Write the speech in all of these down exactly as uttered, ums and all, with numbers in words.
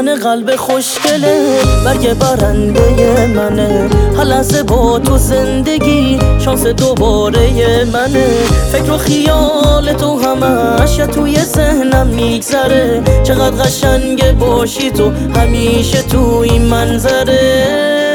میتونه قلب خوشگله برگ برنده منه. هر لحظه با تو زندگی شانس دوباره منه. فکر و خیال تو همش توی ذهنم میگذره. چقدر قشنگه باشی تو همیشه تو این منظره.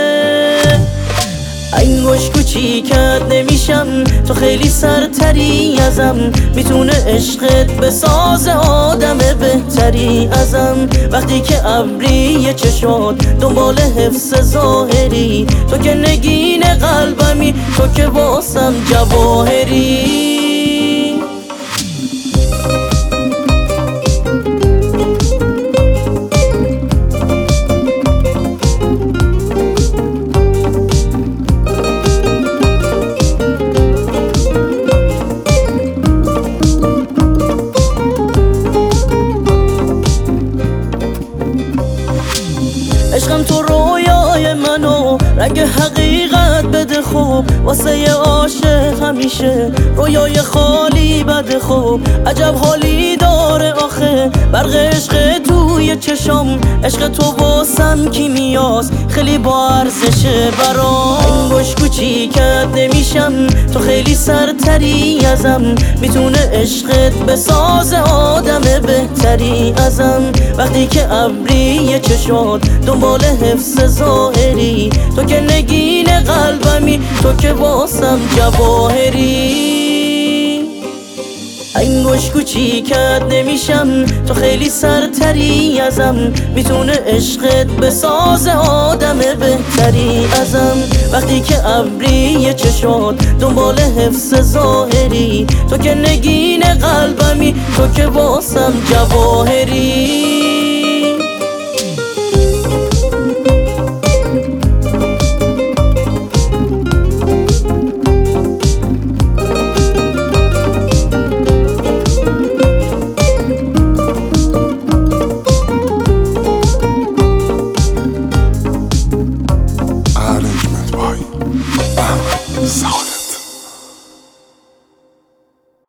انگوش کوچیکت نمیشم، تو خیلی سرتری ازم. میتونه عشقت بساز آدم بهتری ازم. وقتی که ابری چشات دنبال حفظ ظاهری، تو که نگین قلبمی، تو که واسم جواهری. عشقم تو رویای منو رنگ حقیقت بده خوب. واسه عاشق همیشه رویای خالی بده خوب. عجب حالی داره آخه برق عشق توی چشم. عشق تو واسم کیمیاست خیلی با ارزشه برام. انگوش کوچیکت نمیشم، تو خیلی سرتری ازم. میتونه عشقت بساز آدم بهتری ازم. وقتی که ابری چشات دنبال حفظ ظاهری، تو که نگین قلبمی، تو که واسم جواهری. انگوش کوچیکت نمیشم، تو خیلی سرتری ازم. میتونه عشقت بساز آدم بهتری ازم. وقتی که ابری چشات دنبال حفظ ظاهری، تو که نگین قلبمی، تو که واسم جواهری.